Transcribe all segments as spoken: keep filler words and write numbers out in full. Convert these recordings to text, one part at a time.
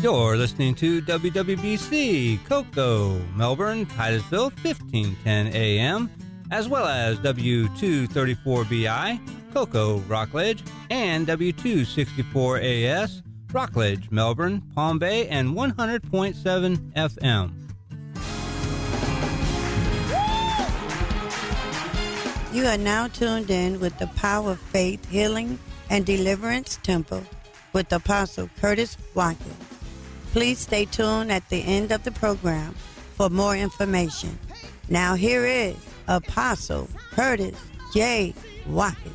You're listening to W W B C, Cocoa, Melbourne, Titusville, fifteen ten A M, as well as W two thirty-four B I, Cocoa, Rockledge, and W two sixty-four A S, Rockledge, Melbourne, Palm Bay, and one hundred point seven F M. You are now tuned in with the Power of Faith, Healing, and Deliverance Temple with Apostle Curtis Watkins. Please stay tuned at the end of the program for more information. Now here is Apostle Curtis J. Watkins.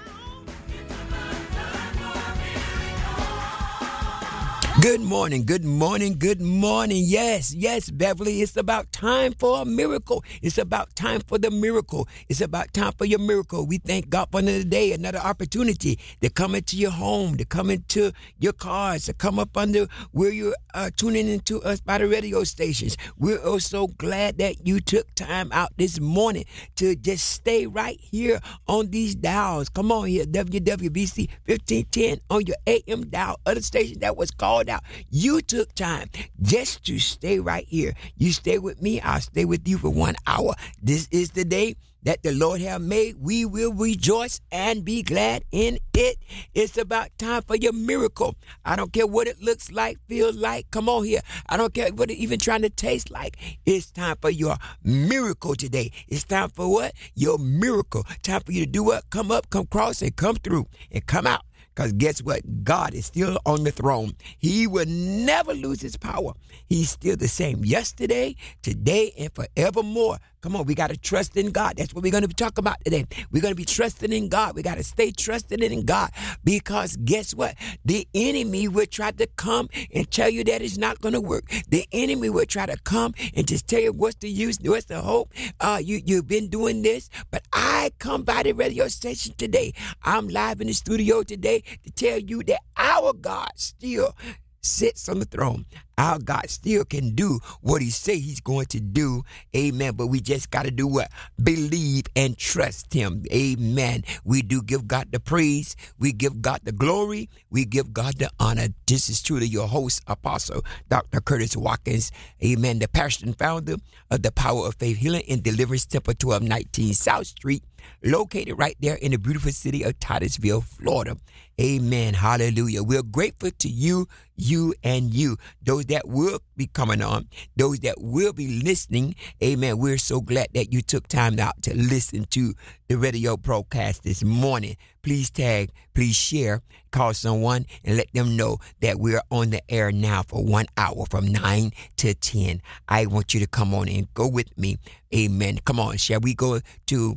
Good morning, good morning, good morning. Yes, yes, Beverly, it's about time for a miracle. It's about time for the miracle. It's about time for your miracle. We thank God for another day, another opportunity to come into your home, to come into your cars, to come up under where you're uh, tuning into us by the radio stations. We're also glad that you took time out this morning to just stay right here on these dials. Come on here, W W B C fifteen ten on your A M dial, other station that was called out. You took time just to stay right here. You stay with me, I'll stay with you for one hour. This is the day that the Lord have made. We will rejoice and be glad in it. It's about time for your miracle. I don't care what it looks like, feels like. Come on here. I don't care what it even trying to taste like. It's time for your miracle today. It's time for what? Your miracle. Time for you to do what? Come up, come cross, and come through and come out. Because guess what? God is still on the throne. He will never lose his power. He's still the same yesterday, today, and forevermore. Come on, we got to trust in God. That's what we're going to be talking about today. We're going to be trusting in God. We got to stay trusting in God because guess what? The enemy will try to come and tell you that it's not going to work. The enemy will try to come and just tell you what's the use, what's the hope. Uh, you, you've been doing this, but I come by the radio station today. I'm live in the studio today to tell you that our God still sits on the throne. Our God still can do what he say he's going to do. Amen. But we just got to do what? Believe and trust him. Amen. We do give God the praise. We give God the glory. We give God the honor. This is truly your host, Apostle Doctor Curtis Watkins. Amen. The pastor and founder of the Power of Faith, Healing, and Deliverance Temple, twelve nineteen South Street, located right there in the beautiful city of Titusville, Florida. Amen. Hallelujah. We're grateful to you, you, and you. Those that will be coming on, those that will be listening. Amen. We're so glad that you took time out to listen to the radio broadcast this morning. Please tag, please share, call someone and let them know that we're on the air now for one hour from nine to ten. I want you to come on and go with me. Amen. Come on. Shall we go to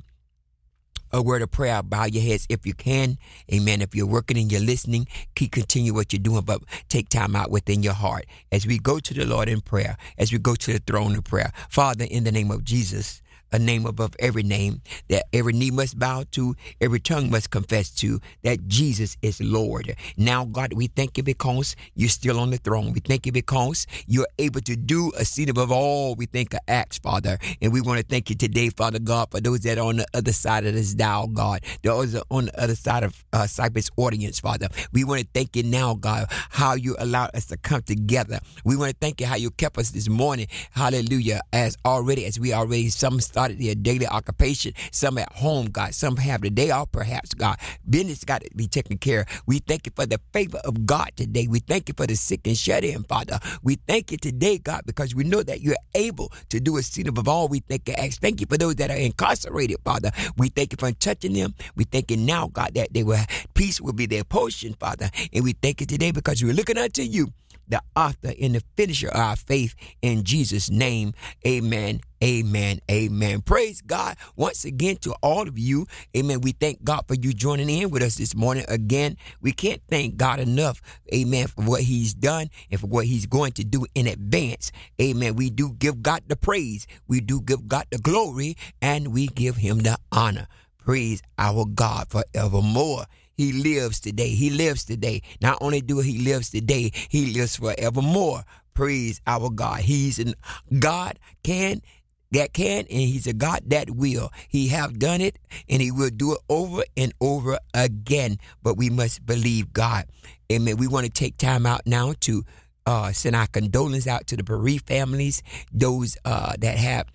a word of prayer? Bow your heads if you can. Amen. If you're working and you're listening, keep continue what you're doing, but take time out within your heart as we go to the Lord in prayer, as we go to the throne of prayer. Father, in the name of Jesus, a name above every name, that every knee must bow to, every tongue must confess to, that Jesus is Lord. Now, God, we thank you because you're still on the throne. We thank you because you're able to do a seat above all we think of acts, Father. And we want to thank you today, Father God, for those that are on the other side of this dial, God. Those are on the other side of uh, Cypress audience, Father. We want to thank you now, God, how you allowed us to come together. We want to thank you how you kept us this morning. Hallelujah. As already, as we already, some started their daily occupation, some at home, God, some have the day off, perhaps, God. Business got to be taken care of. We thank you for the favor of God today. We thank you for the sick and shut in, Father. We thank you today, God, because we know that you're able to do a seat above all we think and ask. Thank you for those that are incarcerated, Father. We thank you for touching them. We thank you now, God, that they will, peace will be their portion, Father. And we thank you today because we're looking unto you, the author and the finisher of our faith, in Jesus' name. Amen. Amen. Amen. Praise God once again to all of you. Amen. We thank God for you joining in with us this morning. Again, we can't thank God enough. Amen. For what he's done and for what he's going to do in advance. Amen. We do give God the praise. We do give God the glory, and we give him the honor. Praise our God forevermore. He lives today. He lives today. Not only do he lives today, he lives forevermore. Praise our God. He's a God can that can, and he's a God that will. He have done it, and he will do it over and over again. But we must believe God. Amen. We want to take time out now to uh, send our condolences out to the bereaved families, those uh, that have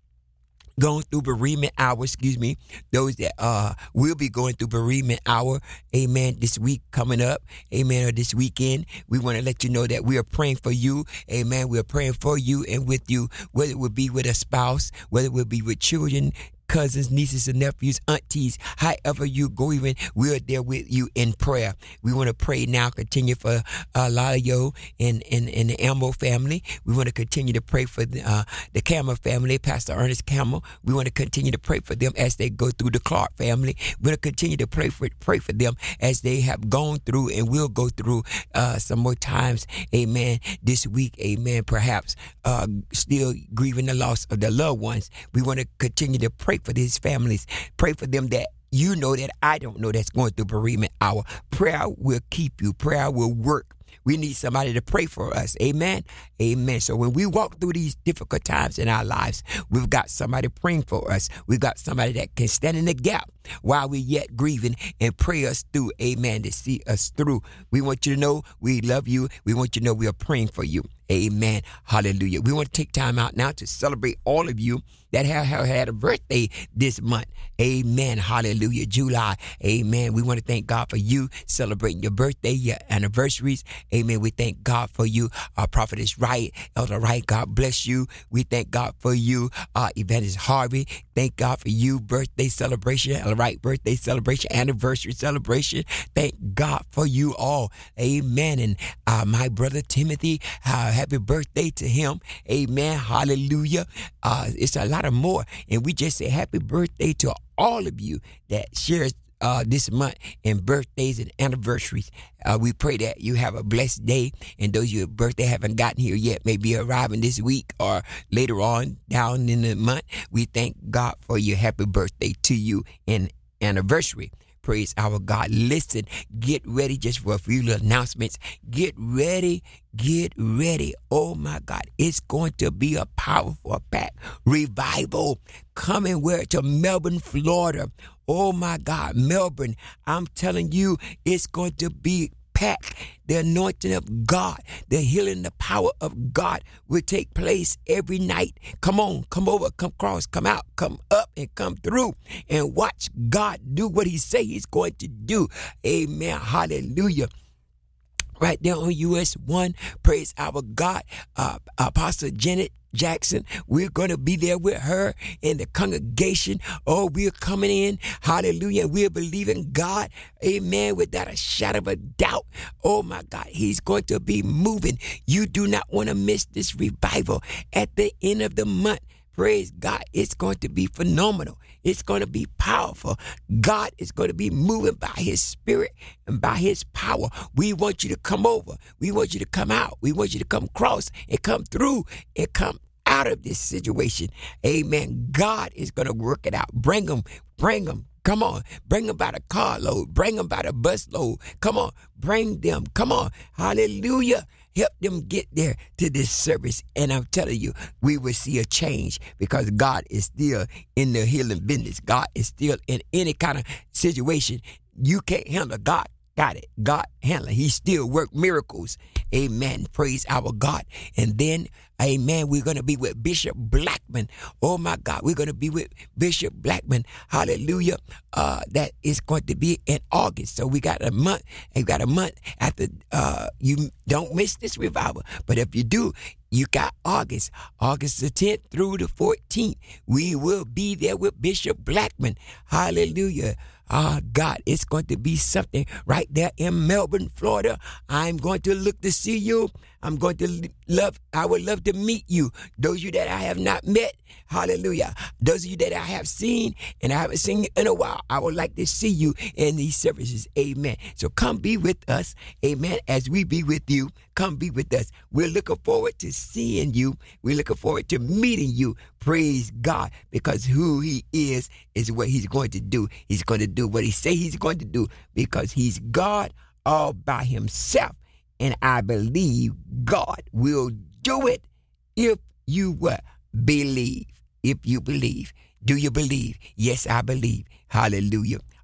going through bereavement hour, excuse me, those that uh will be going through bereavement hour, amen, this week coming up, amen, or this weekend. We want to let you know that we are praying for you, amen. We are praying for you and with you, whether it would be with a spouse, whether it would be with children, cousins, nieces and nephews, aunties, however you go, even we're there with you in prayer. We want to pray now, continue for uh, Lalayo and, and, and the Ambo family. We want to continue to pray for the, uh, the Campbell family, Pastor Ernest Campbell. We want to continue to pray for them as they go through the Clark family. We want to continue to pray for pray for them as they have gone through and will go through uh, some more times, amen, this week, amen, perhaps uh, still grieving the loss of their loved ones. We want to continue to pray for these families. Pray for them that you know that I don't know that's going through bereavement hour. Prayer will keep you. Prayer will work. We need somebody to pray for us. Amen. Amen. So when we walk through these difficult times in our lives, we've got somebody praying for us. We've got somebody that can stand in the gap while we're yet grieving and pray us through. Amen. To see us through. We want you to know we love you. We want you to know we are praying for you. Amen. Hallelujah. We want to take time out now to celebrate all of you that have, have had a birthday this month. Amen. Hallelujah. July. Amen. We want to thank God for you celebrating your birthday, your anniversaries. Amen. We thank God for you. Our prophetess Wright, Elder Wright, God bless you. We thank God for you. Uh, Evangelist Harvey, thank God for you. Birthday celebration, Elder Wright birthday celebration, anniversary celebration. Thank God for you all. Amen. And uh, my brother Timothy, uh, happy birthday to him. Amen. Hallelujah. Uh, it's a lot of more. And we just say happy birthday to all of you that shares uh, this month in birthdays and anniversaries. Uh, we pray that you have a blessed day. And those your birthday haven't gotten here yet, may be arriving this week or later on down in the month. We thank God for your happy birthday to you in anniversary. Praise our God. Listen, get ready just for a few little announcements. Get ready, get ready. Oh my God, it's going to be a powerful pack revival coming where to Melbourne, Florida. Oh my God, Melbourne, I'm telling you, it's going to be packed. The anointing of God, the healing, the power of God will take place every night. Come on, come over, come across, come out, come up and come through and watch God do what he say he's going to do. Amen. Hallelujah. Right there on U S one, praise our God. Uh, Apostle Janet Jackson, we're going to be there with her in the congregation. Oh, we're coming in. Hallelujah. We're believing God. Amen. Without a shadow of a doubt. Oh my God. He's going to be moving. You do not want to miss this revival at the end of the month. Praise God. It's going to be phenomenal. It's going to be powerful. God is going to be moving by his spirit and by his power. We want you to come over. We want you to come out. We want you to come across and come through and come out of this situation. Amen. God is going to work it out. Bring them. Bring them. Come on. Bring them by the carload. Bring them by the bus load. Come on. Bring them. Come on. Hallelujah. Help them get there to this service. And I'm telling you, we will see a change because God is still in the healing business. God is still in any kind of situation. You can't handle God. Got it. God handle. He still work miracles. Amen. Praise our God. And then, amen, we're going to be with Bishop Blackman. Oh, my God. We're going to be with Bishop Blackman. Hallelujah. Uh, that is going to be in August. So we got a month. We got a month after. Uh, you don't miss this revival. But if you do, you got August. August the tenth through the fourteenth. We will be there with Bishop Blackman. Hallelujah. Oh, God, it's going to be something right there in Melbourne, Florida. I'm going to look to see you. I'm going to love, I would love to meet you. Those of you that I have not met, hallelujah. Those of you that I have seen and I haven't seen you in a while, I would like to see you in these services. Amen. So come be with us. Amen. As we be with you, come be with us. We're looking forward to seeing you. We're looking forward to meeting you. Praise God, because who he is is what he's going to do. He's going to do what he say he's going to do because he's God all by himself. And I believe God will do it if you what? Believe. If you believe. Do you believe? Yes, I believe. Hallelujah.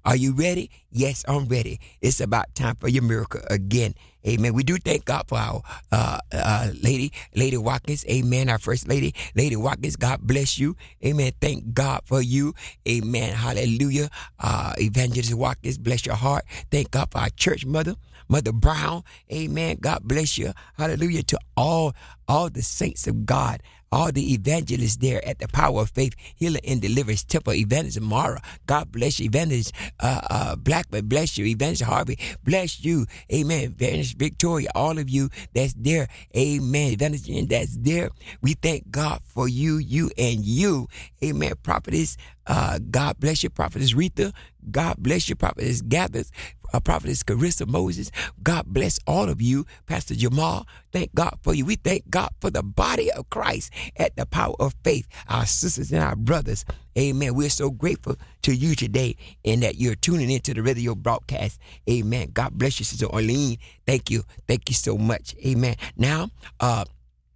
Are you ready? Yes, I'm ready. It's about time for your miracle again. Amen. We do thank God for our uh, uh, lady, Lady Watkins. Amen. Our first lady, Lady Watkins. God bless you. Amen. Thank God for you. Amen. Hallelujah. Uh, Evangelist Watkins, bless your heart. Thank God for our church mother, Mother Brown. Amen. God bless you. Hallelujah to all, all the saints of God. All the evangelists there at the Power of Faith Healing and Deliverance Temple. Evangelist Mara, God bless you. Evangelist uh, uh, Blackman, bless you. Evangelist Harvey, bless you. Amen. Evangelist Victoria, all of you that's there. Amen. Evangelist Jen, that's there. We thank God for you, you, and you. Amen. Prophetess, uh, God bless you. Prophetess Rita, God bless you. Prophetess Gathers, uh, Prophetess Carissa Moses, God bless all of you. Pastor Jamal, thank God for you. We thank God for the body of Christ at the Power of Faith, our sisters and our brothers. Amen. We're so grateful to you today and that you're tuning into the radio broadcast. Amen. God bless you, Sister Orlean. Thank you. Thank you so much. Amen. Now, uh,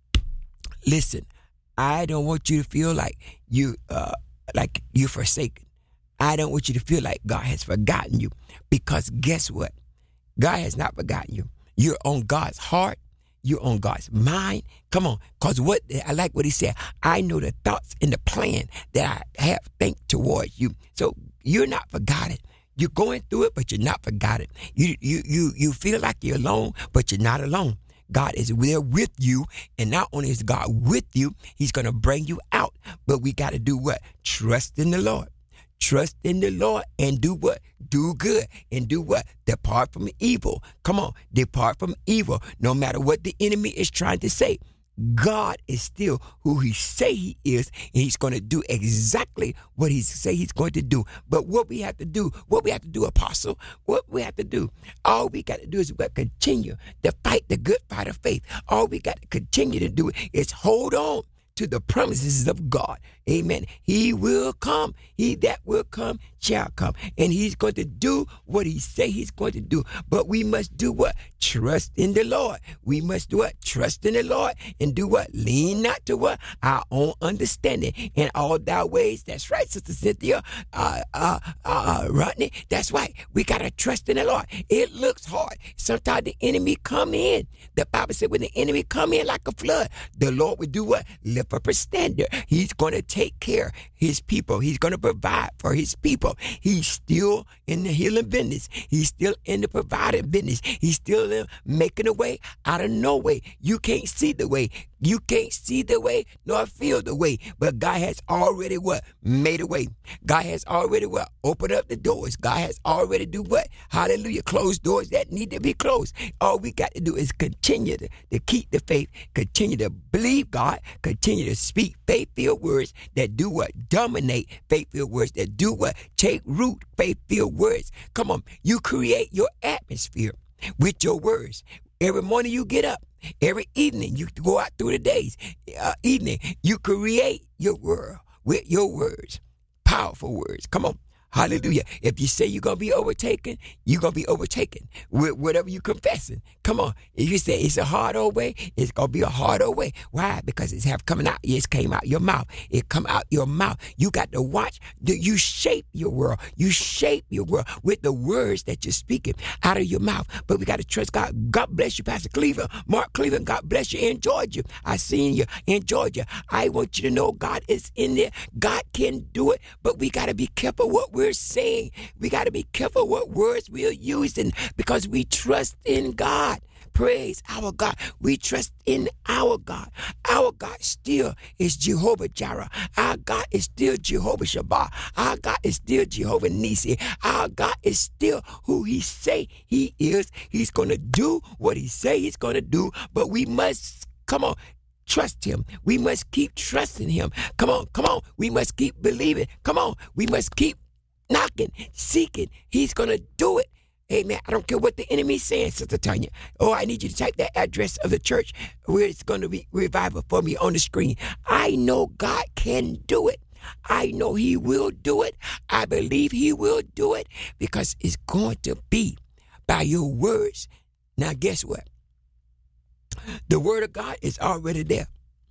listen, I don't want you to feel like you, uh, like you're forsaken. I don't want you to feel like God has forgotten you, because guess what? God has not forgotten you. You're on God's heart. You're on God's mind. Come on. Because what I like what he said. I know the thoughts and the plan that I have think towards you. So you're not forgotten. You're going through it, but you're not forgotten. You you you you feel like you're alone, but you're not alone. God is there with you. And not only is God with you, he's going to bring you out. But we got to do what? Trust in the Lord. Trust in the Lord and do what? Do good. And do what? Depart from evil. Come on. Depart from evil. No matter what the enemy is trying to say, God is still who he say he is, and he's going to do exactly what he say he's going to do. But what we have to do, what we have to do, Apostle, what we have to do, all we got to do is we got to continue to fight the good fight of faith. All we got to continue to do is hold on to the promises of God. Amen. He will come. He that will come shall come. And he's going to do what he say he's going to do. But we must do what? Trust in the Lord. We must do what? Trust in the Lord. And do what? Lean not to what? Our own understanding. In all thy ways. That's right, Sister Cynthia. Uh, uh, uh, Rodney. That's right. We got to trust in the Lord. It looks hard. Sometimes the enemy come in. The Bible said when the enemy come in like a flood, the Lord would do what? Lift up a standard. He's going to take care of his people. He's going to provide for his people. He's still in the healing business. He's still in the providing business. He's still in making a way out of no way. You can't see the way. You can't see the way nor feel the way. But God has already what? Made a way. God has already what? Opened up the doors. God has already do what? Hallelujah. Closed doors that need to be closed. All we got to do is continue to, to keep the faith. Continue to believe God. Continue to speak faith-filled words that do what? Dominate faith-filled words that do what? Take root faith-filled words. Come on. You create your atmosphere with your words. Every morning you get up. Every evening you go out through the days. Uh, evening you create your world with your words. Powerful words. Come on. Hallelujah. If you say you're going to be overtaken, you're going to be overtaken with whatever you're confessing. Come on. If you say it's a hard old way, it's going to be a hard old way. Why? Because it's have coming out. It came out your mouth. It come out your mouth. You got to watch. You shape your world. You shape your world with the words that you're speaking out of your mouth. But we got to trust God. God bless you, Pastor Cleveland. Mark Cleveland, God bless you in Georgia. I seen you in Georgia. I want you to know God is in there. God can do it, but we got to be careful what we're saying. We got to be careful what words we're using because we trust in God. Praise our God. We trust in our God. Our God still is Jehovah Jireh. Our God is still Jehovah Shabbat. Our God is still Jehovah Nisi. Our God is still who he say he is. He's going to do what he say he's going to do, but we must, come on, trust him. We must keep trusting him. Come on, come on. We must keep believing. Come on. We must keep knocking, seeking. He's going to do it. Amen. I don't care what the enemy's saying, Sister Tanya. Oh, I need you to type that address of the church where it's going to be revival for me on the screen. I know God can do it. I know he will do it. I believe he will do it because it's going to be by your words. Now, guess what? The word of God is already there.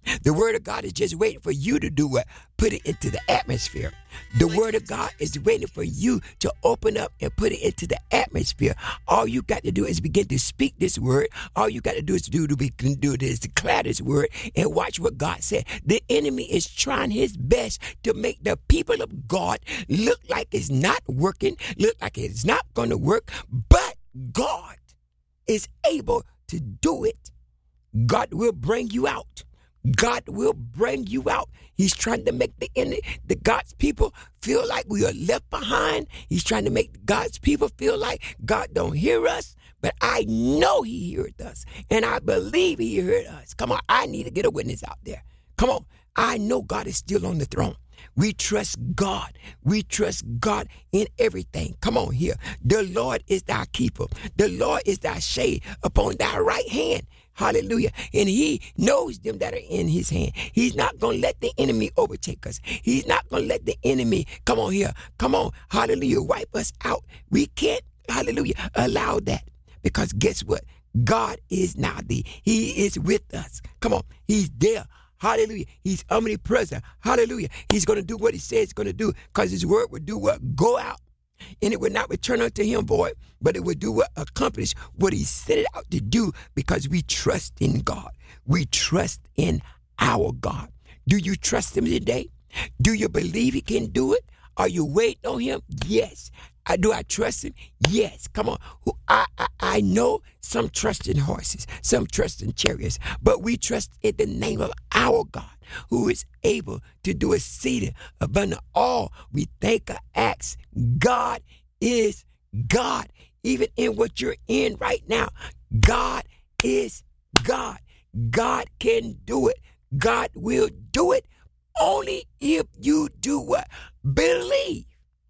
The word of God is just waiting for you to do what? Put it into the atmosphere. The word of God is waiting for you to open up and put it into the atmosphere. All you got to do is begin to speak this word. All you got to do is do to be can do is declare this word and watch what God said. The enemy is trying his best to make the people of God look like it's not working, look like it's not going to work, but God is able to do it. God will bring you out. God will bring you out. He's trying to make the enemy, the God's people feel like we are left behind. He's trying to make God's people feel like God don't hear us. But I know he heard us. And I believe he heard us. Come on, I need to get a witness out there. Come on, I know God is still on the throne. We trust God. We trust God in everything. Come on here. The Lord is thy keeper. The Lord is thy shade upon thy right hand. Hallelujah. And he knows them that are in his hand. He's not going to let the enemy overtake us. He's not going to let the enemy, come on here, come on, hallelujah, wipe us out. We can't, hallelujah, allow that. Because guess what? God is now the, he is with us. Come on, he's there. Hallelujah. He's omnipresent. Hallelujah. He's going to do what he says he's going to do because his word will do what? Go out. And it would not return unto him void, but it would do what? Accomplish what he set it out to do because we trust in God. We trust in our God. Do you trust him today? Do you believe he can do it? Are you waiting on him? Yes. I, do I trust him? Yes. Come on. I, I, I know some trust in horses, some trust in chariots, but we trust in the name of our God, who is able to do exceeding abundant all we think or ask. God is God. Even in what you're in right now, God is God. God can do it. God will do it only if you do what? Believe.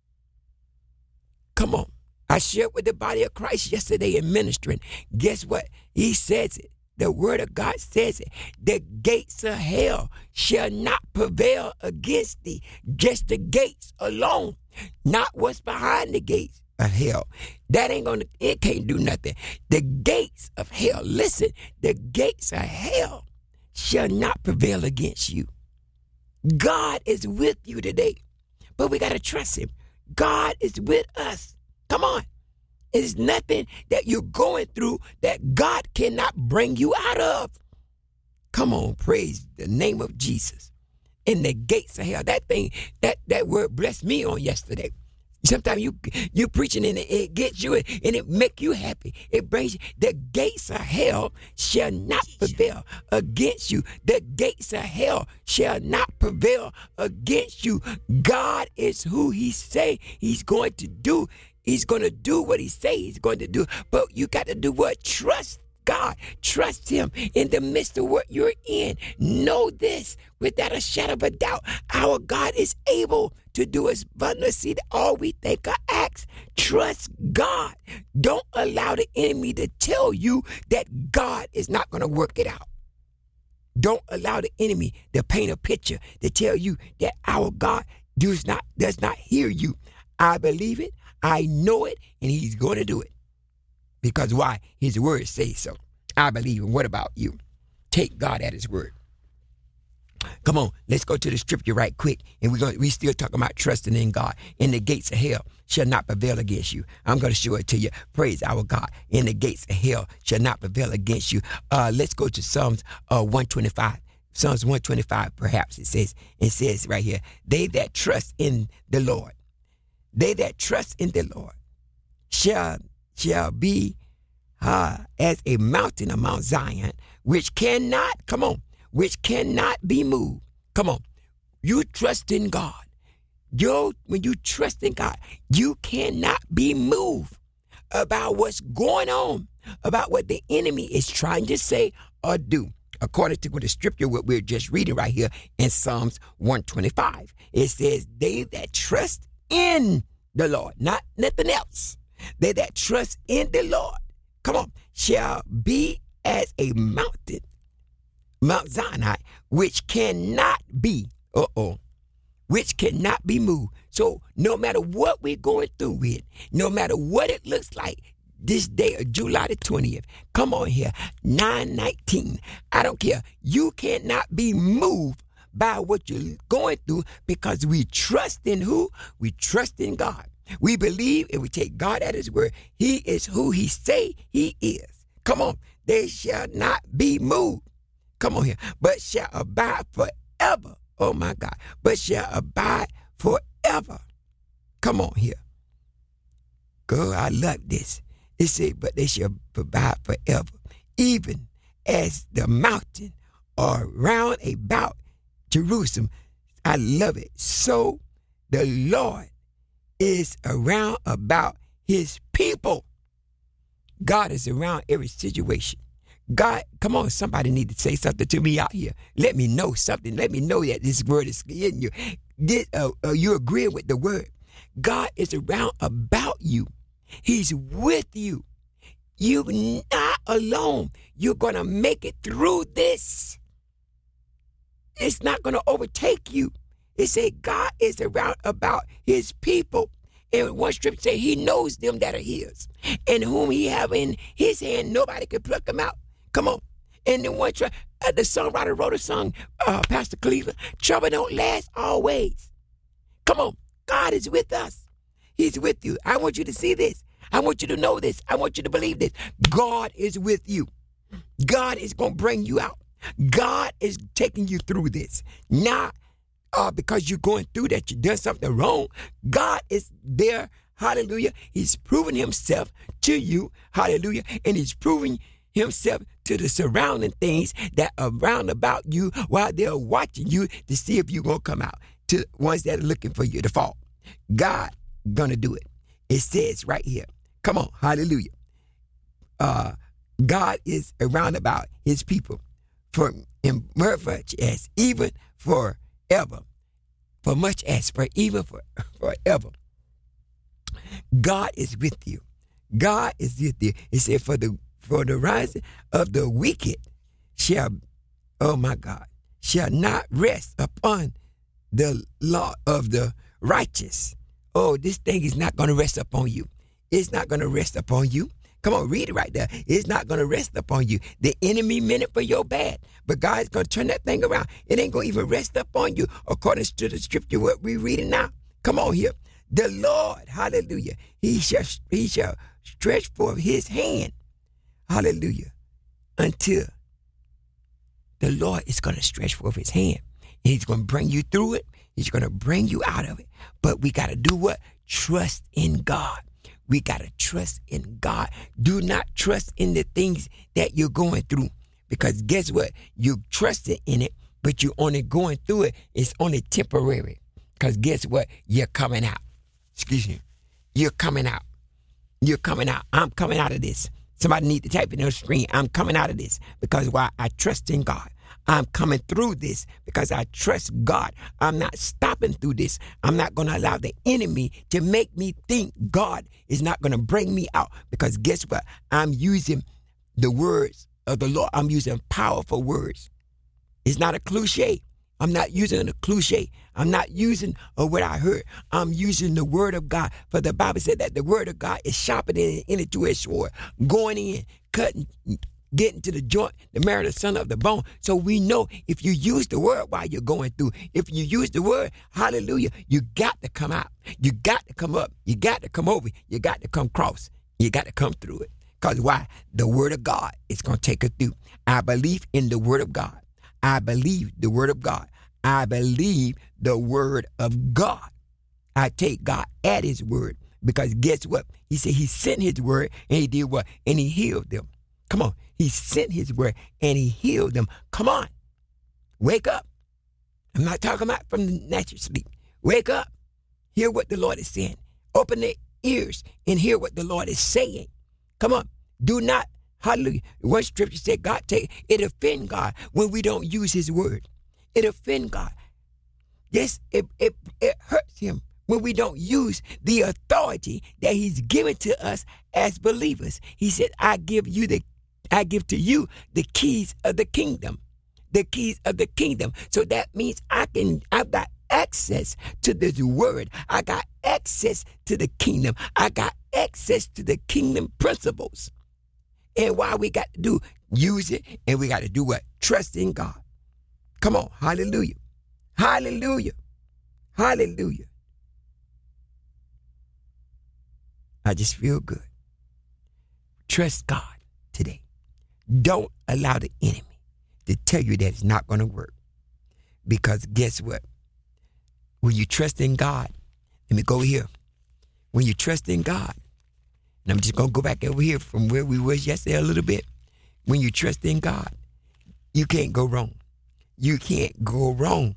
Come on. I shared with the body of Christ yesterday in ministering. Guess what? He says it. The word of God says it. The gates of hell shall not prevail against thee. Just the gates alone. Not what's behind the gates of hell. That ain't gonna, it can't do nothing. The gates of hell. Listen, the gates of hell shall not prevail against you. God is with you today. But we got to trust him. God is with us. Come on. It's nothing that you're going through that God cannot bring you out of. Come on, praise the name of Jesus. In the gates of hell. That thing, that, that word blessed me on yesterday. Sometimes you you preaching and it, it gets you and it make you happy. It brings you. The gates of hell shall not prevail against you. The gates of hell shall not prevail against you. God is who he say he's going to do. He's going to do what he say he's going to do. But you got to do what? Trust God. Trust him in the midst of what you're in. Know this without a shadow of a doubt. Our God is able to do us abundantly all we think or ask. Trust God. Don't allow the enemy to tell you that God is not going to work it out. Don't allow the enemy to paint a picture to tell you that our God does not, does not hear you. I believe it. I know it. And he's going to do it. Because why? His word says so. I believe. And what about you? Take God at his word. Come on, let's go to the scripture right quick. And we're going we still talking about trusting in God. In the gates of hell shall not prevail against you. I'm going to show it to you. Praise our God. In the gates of hell shall not prevail against you. Uh, let's go to Psalms uh, one twenty-five. Psalms one twenty-five, perhaps it says, it says right here, they that trust in the Lord, they that trust in the Lord shall shall be uh, as a mountain of Mount Zion, which cannot, come on, which cannot be moved. Come on. You trust in God. You, when you trust in God, you cannot be moved about what's going on, about what the enemy is trying to say or do. According to what the scripture, what we're just reading right here in Psalms one twenty-five, it says, they that trust in the Lord, not nothing else. They that trust in the Lord, come on, shall be as a mountain, Mount Zion, which cannot be, uh-oh, which cannot be moved. So no matter what we're going through with, no matter what it looks like, this day of July the twentieth. Come on here, nine nineteen. I don't care. You cannot be moved by what you're going through because we trust in who? We trust in God. We believe and we take God at his word. He is who he say he is. Come on. They shall not be moved. Come on here. But shall abide forever. Oh my God. But shall abide forever. Come on here. Girl, I love this. It said, but they shall abide forever. Even as the mountain are round about Jerusalem. I love it. So the Lord is around about his people. God is around every situation. God, come on, somebody need to say something to me out here. Let me know something. Let me know that this word is in you. Did, uh, uh, you agree with the word. God is around about you. He's with you. You're not alone. You're going to make it through this. It's not going to overtake you. It said God is around about his people. And one scripture said he knows them that are his. And whom he have in his hand, nobody can pluck them out. Come on. And then one, uh, the songwriter wrote a song, uh, Pastor Cleveland, trouble don't last always. Come on. God is with us. He's with you. I want you to see this. I want you to know this. I want you to believe this. God is with you. God is going to bring you out. God is taking you through this. Not uh, because you're going through that, you've done something wrong. God is there. Hallelujah. He's proving himself to you. Hallelujah. And he's proving himself to the surrounding things that are round about you while they're watching you to see if you're going to come out. To the ones that are looking for you to fall. God going to do it. It says right here. Come on. Hallelujah. Uh, God is around about his people. For in much as even forever. For much as for even for forever. God is with you. God is with you. It said for the for the rising of the wicked shall, oh my God, shall not rest upon the law of the righteous. Oh, this thing is not going to rest upon you. It's not going to rest upon you. Come on, read it right there. It's not going to rest upon you. The enemy meant it for your bad, but God's going to turn that thing around. It ain't going to even rest upon you according to the scripture what we're reading now. Come on here. The Lord, hallelujah, he shall, he shall stretch forth his hand, hallelujah, until the Lord is going to stretch forth his hand. And he's going to bring you through it. He's going to bring you out of it. But we got to do what? Trust in God. We got to trust in God. Do not trust in the things that you're going through. Because guess what? You trusted in it, but you're only going through it. It's only temporary. Because guess what? You're coming out. Excuse me. You're coming out. You're coming out. I'm coming out of this. Somebody need to type it on the screen. I'm coming out of this. Because why? I trust in God. I'm coming through this because I trust God. I'm not stopping through this. I'm not going to allow the enemy to make me think God is not going to bring me out. Because guess what? I'm using the words of the Lord. I'm using powerful words. It's not a cliche. I'm not using a cliche. I'm not using uh, what I heard. I'm using the word of God. For the Bible said that the word of God is sharper than any two-edged sword, going in, cutting, getting to the joint, the marrow, the son of the bone. So we know if you use the word while you're going through, if you use the word, hallelujah, you got to come out. You got to come up. You got to come over. You got to come cross. You got to come through it. Because why? The word of God is going to take us through. I believe in the word of God. I believe the word of God. I believe the word of God. I take God at his word. Because guess what? He said he sent his word and he did what? And he healed them. Come on. He sent his word and he healed them. Come on. Wake up. I'm not talking about from the natural sleep. Wake up. Hear what the Lord is saying. Open their ears and hear what the Lord is saying. Come on. Do not, hallelujah. One scripture said God take, it offend God when we don't use his word. It offend God. Yes, it, it, it hurts him when we don't use the authority that he's given to us as believers. He said, I give you the I give to you the keys of the kingdom. The keys of the kingdom. So that means I can, I've got access to this word. I got access to the kingdom. I got access to the kingdom principles. And why we got to do, use it, and we got to do what? Trust in God. Come on, hallelujah. Hallelujah. Hallelujah. I just feel good. Trust God today. Don't allow the enemy to tell you that it's not going to work. Because guess what? When you trust in God, let me go here. When you trust in God, and I'm just going to go back over here from where we was yesterday a little bit. When you trust in God, you can't go wrong. You can't go wrong.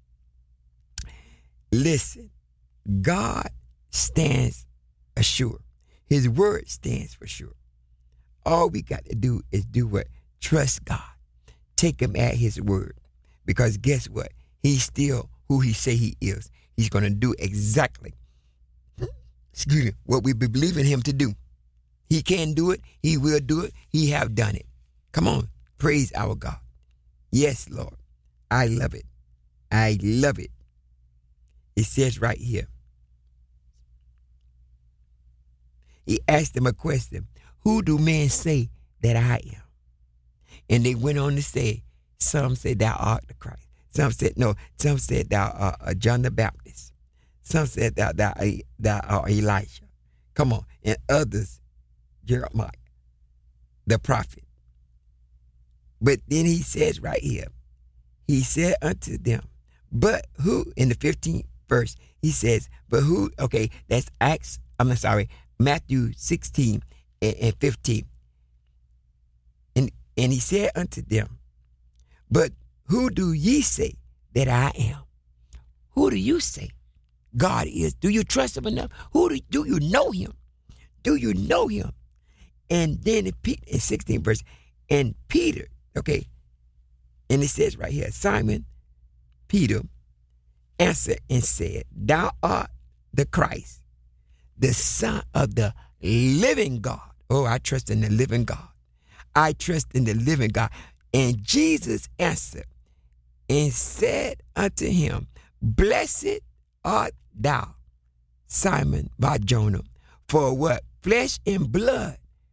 Listen, God stands assured. His word stands for sure. All we got to do is do what? Trust God. Take him at his word. Because guess what? He's still who he say he is. He's going to do exactly, excuse me, what we believe in him to do. He can do it. He will do it. He have done it. Come on. Praise our God. Yes, Lord. I love it. I love it. It says right here. He asked them a question. Who do men say that I am? And they went on to say, some said thou art the Christ. Some said, no, some said thou art uh, John the Baptist. Some said thou, thou, thou art Elijah. Come on. And others, Jeremiah, the prophet. But then he says right here, he said unto them, but who, in the fifteenth verse, he says, but who, okay, that's Acts, I'm sorry, Matthew sixteen and, and fifteen. And, and he said unto them, but who do ye say that I am? Who do you say God is? Do you trust him enough? Who do, do you know him? Do you know him? And then in, in sixteen verse, and Peter, okay, and it says right here, Simon, Peter, answered and said, thou art the Christ, the Son of the living God. Oh, I trust in the living God. I trust in the living God. And Jesus answered and said unto him, blessed art thou, Simon Bar-Jonah, for what? Flesh and blood.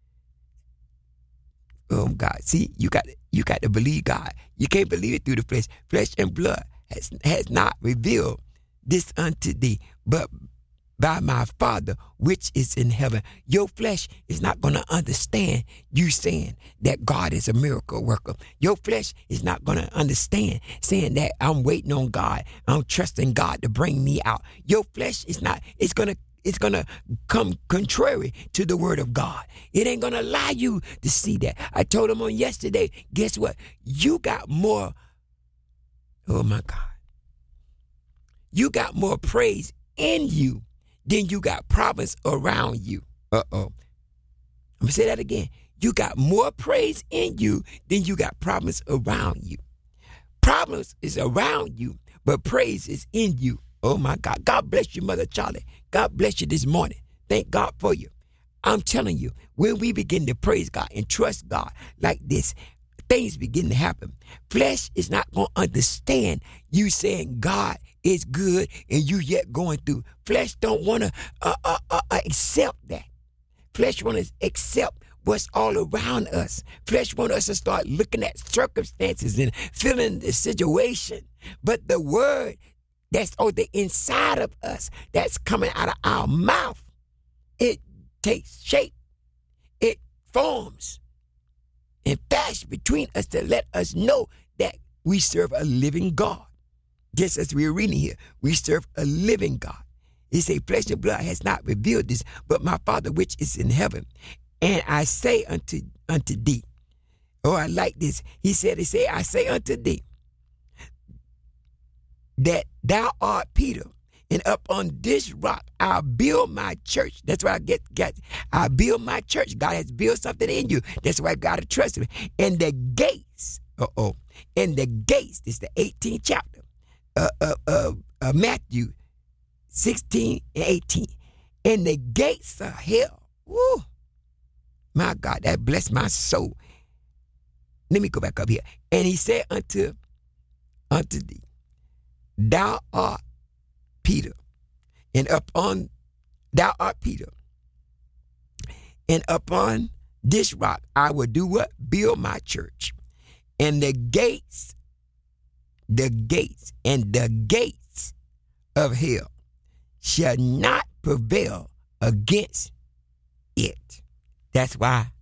Oh God, see, you got you got to believe God. You can't believe it through the flesh. Flesh and blood has has not revealed this unto thee, but by my Father which is in heaven. Your flesh is not going to understand you saying that God is a miracle worker. Your flesh is not going to understand saying that I'm waiting on God. I'm trusting God to bring me out. Your flesh is not, it's going to It's going to come contrary to the word of God. It ain't going to allow you to see that. I told him on yesterday, guess what? You got more, oh my God. You got more praise in you than you got problems around you. Uh-oh. I'm going to say that again. You got more praise in you than you got problems around you. Problems is around you, but praise is in you. Oh my God. God bless you, Mother Charlie. God bless you this morning. Thank God for you. I'm telling you, when we begin to praise God and trust God like this, things begin to happen. Flesh is not going to understand you saying God is good and you yet going through. Flesh don't want to uh, uh, uh, accept that. Flesh want to accept what's all around us. Flesh want us to start looking at circumstances and feeling the situation. But the word that's on the inside of us, that's coming out of our mouth, it takes shape. It forms and fashion between us to let us know that we serve a living God. Just as we're reading here, we serve a living God. He say, flesh and blood has not revealed this, but my Father which is in heaven. And I say unto unto thee, oh, I like this. He said, he say, I say unto thee, that thou art Peter, and upon this rock I'll build my church. That's why I get, get I build my church. God has built something in you. That's why I got to trust him. And the gates, uh-oh, and the gates, this is the eighteenth chapter, uh, uh, uh, uh, Matthew sixteen and eighteen. And the gates of hell, woo, my God, that blessed my soul. Let me go back up here. And he said unto, unto thee, thou art Peter, and upon thou art Peter, And upon this rock I will do what? Build my church. And the gates, the gates, and the gates of hell shall not prevail against it. That's why